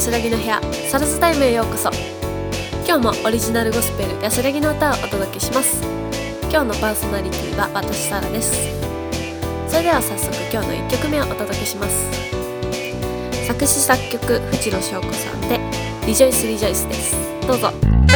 安らぎの部屋サラズタイムへようこそ。今日もオリジナルゴスペル安らぎの歌をお届けします。今日のパーソナリティは私サラです。それでは早速今日の1曲目をお届けします。作詞作曲藤野翔子さんでリジョイスリジョイスです。どうぞ。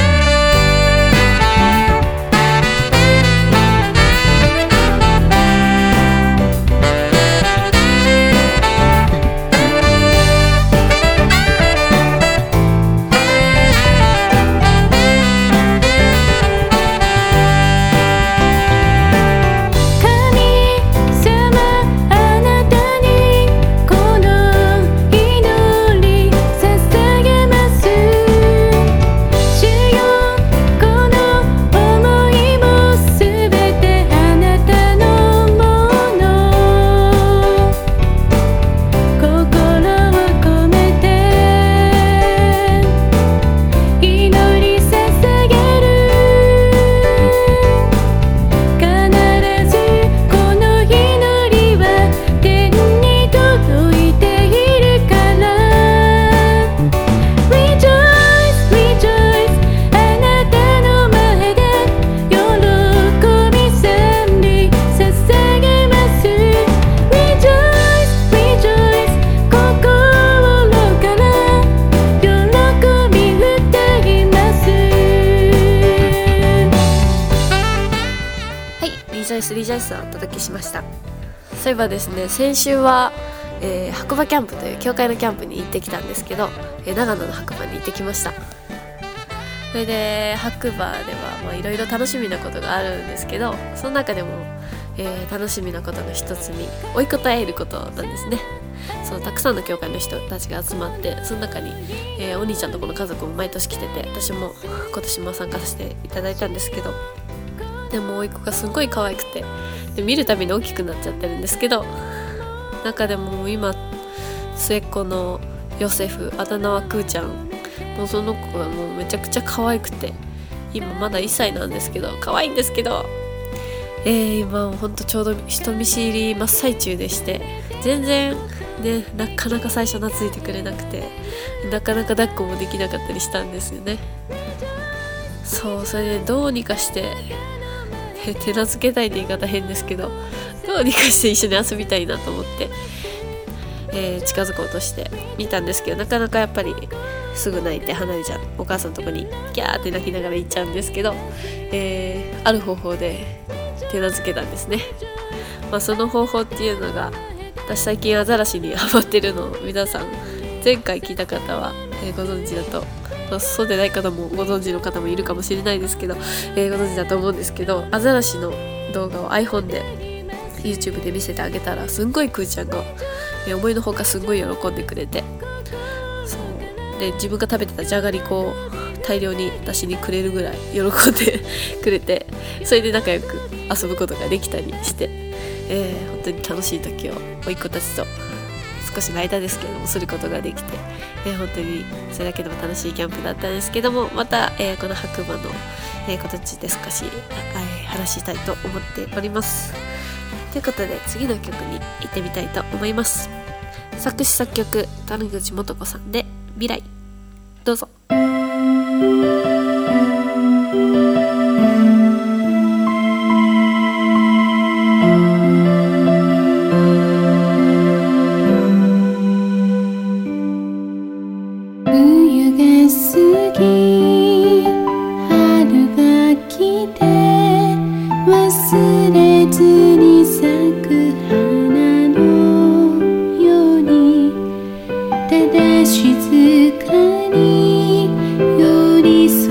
リジョイスをお届けしました。そういえばですね、先週は、白馬キャンプという教会のキャンプに行ってきたんですけど、長野の白馬に行ってきました。それで白馬ではいろいろ楽しみなことがあるんですけど、その中でも、楽しみなことの一つに追い答えることなんですね。そう、たくさんの教会の人たちが集まって、その中に、お兄ちゃんとこの家族も毎年来てて、私も今年も参加させていただいたんですけど、でも甥っ子がすごい可愛くて、で見るたびに大きくなっちゃってるんですけど、中でも今末っ子のヨセフ、あだ名はクーちゃん、もうその子がもうめちゃくちゃ可愛くて、今まだ1歳なんですけど、可愛いんですけど、今ほんとちょうど人見知り真っ最中でして、全然ね、なかなか最初懐いてくれなくて、なかなか抱っこもできなかったりしたんですよね。そう、それでどうにかして手なずけたいって言い方変ですけど、どうにかして一緒に遊びたいなと思って、近づこうとして見たんですけど、なかなかやっぱりすぐ泣いて離れちゃう。お母さんのとこにギャーって泣きながら行っちゃうんですけど、ある方法で手なずけたんですね。その方法っていうのが、私最近アザラシにハマってるのを皆さん前回聞いた方は、ご存知だと、そうでない方もご存知の方もいるかもしれないですけど、ご存知だと思うんですけど、アザラシの動画を iPhone で YouTube で見せてあげたら、すんごいクーちゃんが、思いのほかすんごい喜んでくれて、そうで自分が食べてたじゃがりこを大量に私にくれるぐらい喜んでくれて、それで仲良く遊ぶことができたりして、本当に楽しい時を甥っ子たちと少しの間ですけどもすることができて、本当にそれだけでも楽しいキャンプだったんですけども、また、この白馬の、ことについて少し、話したいと思っております。ということで次の曲に行ってみたいと思います。作詞作曲谷口素子さんで未来、どうぞ。 忘れずに咲く花のように、ただ静かに寄り添う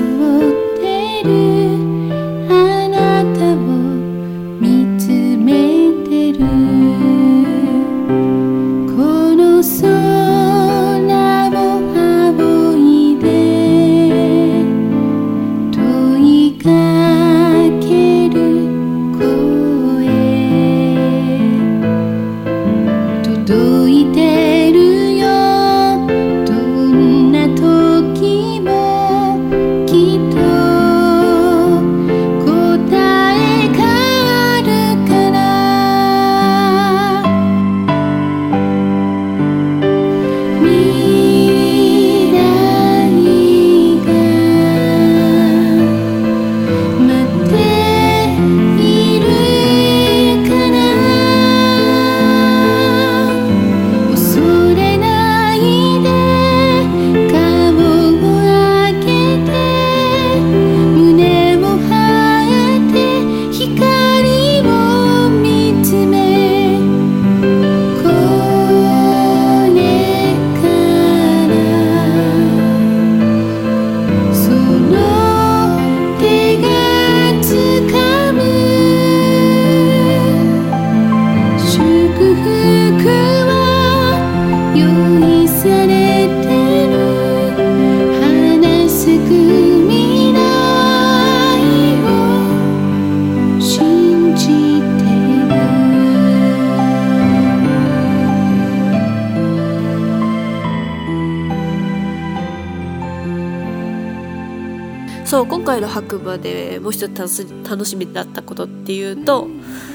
そう今回の白馬でもう一つ楽しみだったことっていうと、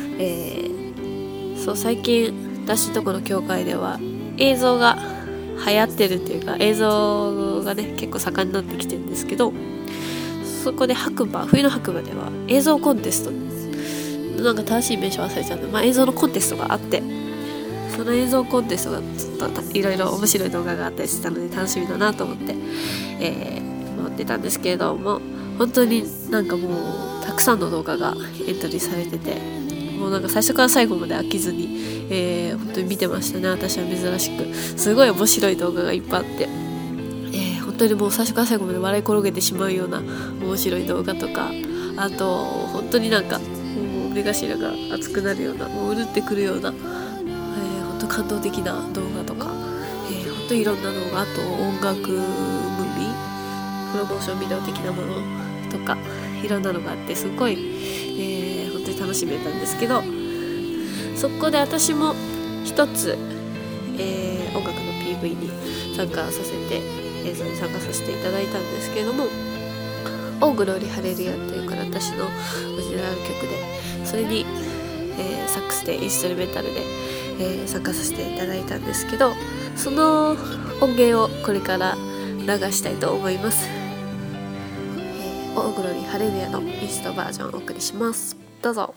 そう最近私のとこの教会では映像が流行ってるっていうか、映像がね結構盛んになってきてるんですけど、そこで冬の白馬では映像コンテスト、なんか正しい名称忘れちゃった、映像のコンテストがあって、その映像コンテストがちょっといろいろ面白い動画があったりしたので楽しみだなと思って、回ってたんですけれども、本当になんかもうたくさんの動画がエントリーされてて、もうなんか最初から最後まで飽きずに、本当に見てましたね。私は珍しくすごい面白い動画がいっぱいあって、本当にもう最初から最後まで笑い転げてしまうような面白い動画とか、あと本当になんかもう目頭が熱くなるような、もううるってくるような、本当感動的な動画とか、本当にいろんな動画、あと音楽ムービー、プロモーションビデオ的なものとかいろんなのがあって、すごい、本当に楽しめたんですけど、そこで私も一つ、音楽の PV に参加させて映像に参加させていただいたんですけれども、オーグローリハレルヤというから私のオリジナル曲で、それに、サックスでインストルメンタルで、参加させていただいたんですけど、その音源をこれから流したいと思います。オーグローリハレルヤのインストバージョンをお送りします。どうぞ。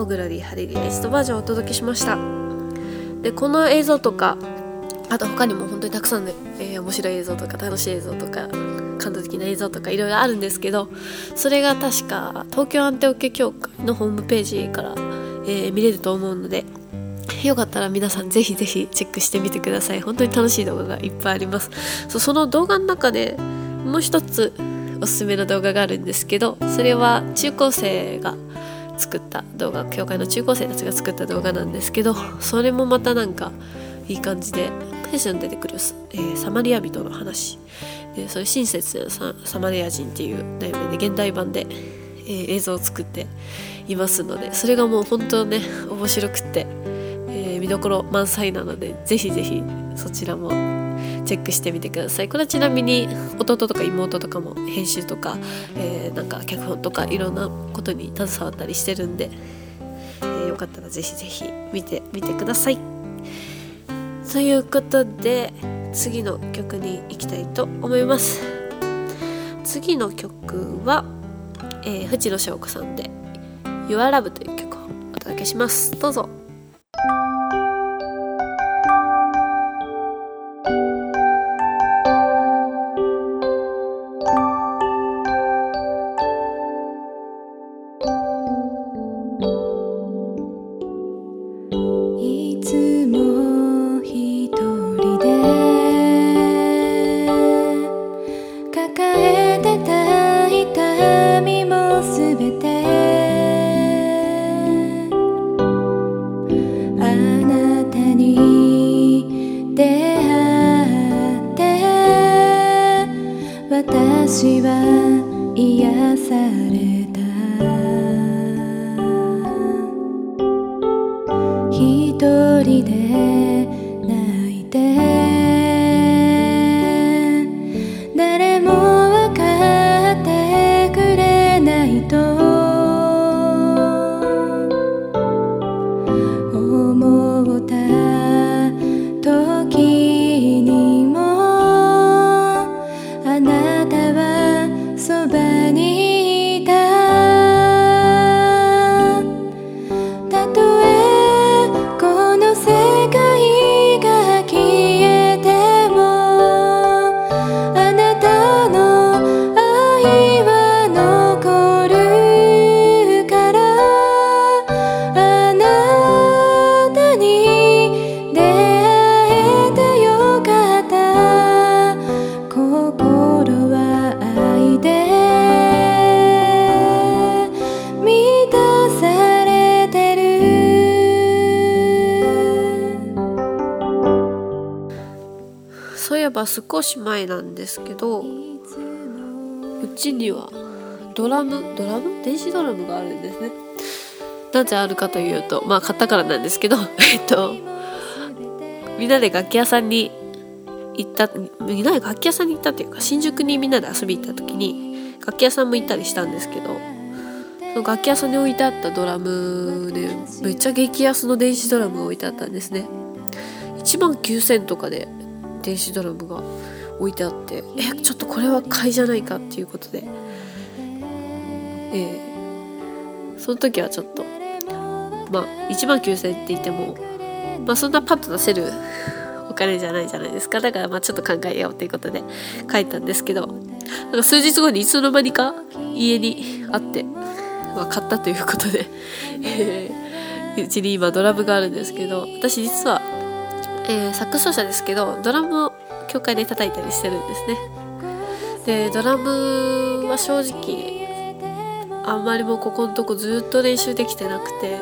オグラリーハリリエイストバージョンをお届けしました。でこの映像とか、あと他にも本当にたくさんの、面白い映像とか楽しい映像とか感動的な映像とかいろいろあるんですけど、それが確か東京アンテオケ協会のホームページから、見れると思うので、よかったら皆さんぜひぜひチェックしてみてください。本当に楽しい動画がいっぱいあります。その動画の中でもう一つおすすめの動画があるんですけど、それは中高生が作った動画、教会の中高生たちが作った動画なんですけど、それもまたなんかいい感じで、聖書に出てくる、サマリア人の話で、それ親切なサマリア人っていう題名で現代版で、映像を作っていますので、それがもう本当ね面白くって、見どころ満載なので、ぜひぜひそちらもチェックしてみてください。これはちなみに弟とか妹とかも編集とか、なんか脚本とかいろんなことに携わったりしてるんで、よかったらぜひぜひ見てみてください。ということで次の曲に行きたいと思います。次の曲は、藤野翔子さんで Your Love という曲をお届けします。どうぞ。 私は癒された。一人で泣いて誰も分かってくれないと思った時にもあなたはそばにいた。たとえこの世界が消えてもあなたの愛は残るから。あなたに出会えてよかった。心は愛で満たされてる。 そういえば少し前なんですけど、うちには電子ドラムがあるんですね。なぜあるかというと、買ったからなんですけどみんなで楽器屋さんに行ったっていうか、新宿にみんなで遊び行った時に楽器屋さんも行ったりしたんですけど、その楽器屋さんに置いてあったドラムでめっちゃ激安の電子ドラムが置いてあったんですね。19,000とかで電子ドラムが置いてあって、ちょっとこれは買いじゃないかっていうことで、その時はちょっと19,000って言ってもそんなパッと出せるお金じゃないじゃないですか。だからちょっと考えようっていうことで書いたんですけど、なんか数日後にいつの間にか家にあって、買ったということでうちに今ドラムがあるんですけど、私実は、サックス奏者ですけどドラムを教会で叩いたりしてるんですね。でドラムは正直あんまりもうここのとこずっと練習できてなくて、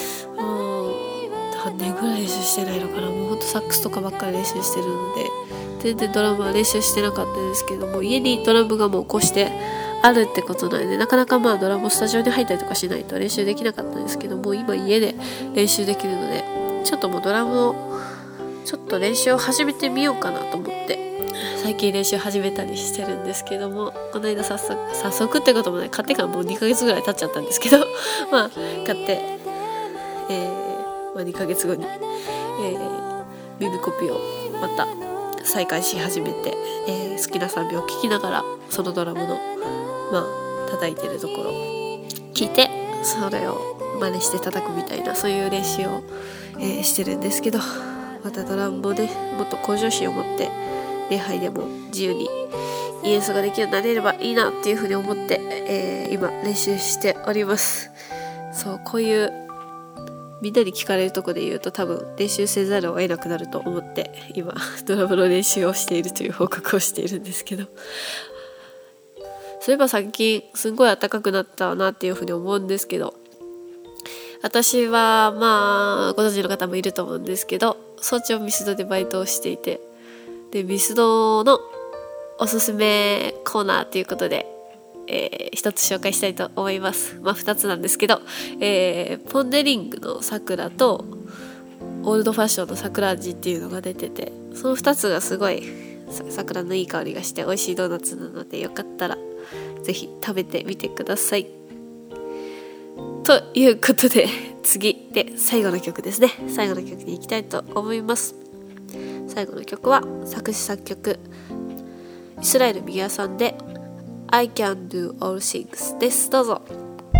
何年ぐらい練習してないのかな。もうほんとサックスとかばっかり練習してるので全然ドラムは練習してなかったんですけども、家にドラムがもうこうしてあるってことなので、なかなかドラムスタジオに入ったりとかしないと練習できなかったんですけども、今家で練習できるのでちょっともうドラムをちょっと練習を始めてみようかなと思って最近練習始めたりしてるんですけども、この間早速ってこともない、買ってからもう2ヶ月ぐらい経っちゃったんですけど買って、2ヶ月後に、耳コピをまた再開し始めて、好きな賛美を聴きながらそのドラムの叩いてるところを聞いてそれを真似して叩くみたいな、そういう練習を、してるんですけど、またドラムもねもっと向上心を持って礼拝でも自由に演奏ができるようになれればいいなっていうふうに思って、今練習しております。そう、こういうみんなに聞かれるとこで言うと多分練習せざるを得なくなると思って今ドラムの練習をしているという報告をしているんですけど、そういえば最近すんごい暖かくなったなっていうふうに思うんですけど、私はご存知の方もいると思うんですけど、早朝ミスドでバイトをしていて、でミスドのおすすめコーナーということで、一つ紹介したいと思います。二つなんですけど、ポン・デ・リングの桜とオールドファッションの桜味っていうのが出てて、その2つがすごい桜のいい香りがして美味しいドーナツなので、よかったらぜひ食べてみてください。ということで次で最後の曲ですね。最後の曲に行きたいと思います。最後の曲は作詞作曲イスラエル・ミヤさんで I can do all things です。どうぞ。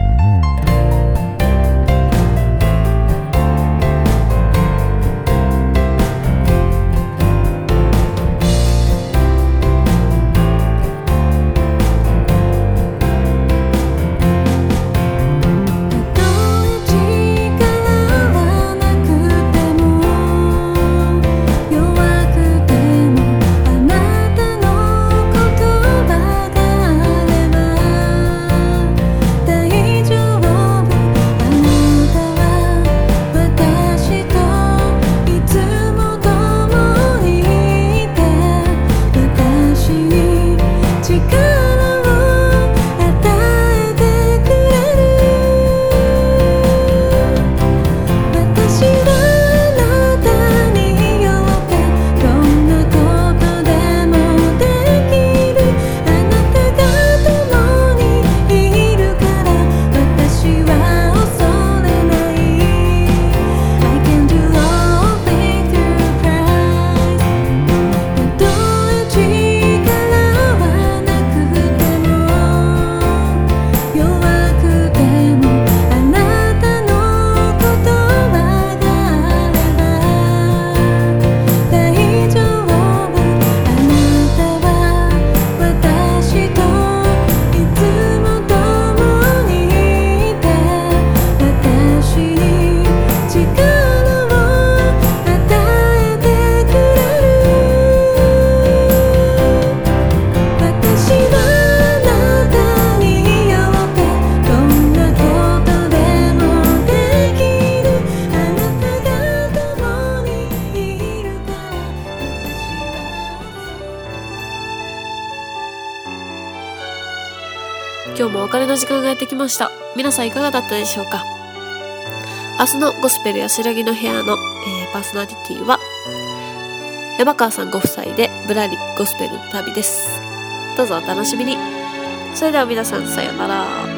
今日もお別れの時間がやってきました。皆さんいかがだったでしょうか。明日のゴスペル安らぎの部屋の、パーソナリティは山川さんご夫妻でぶらりゴスペルの旅です。どうぞお楽しみに。それでは皆さんさようなら。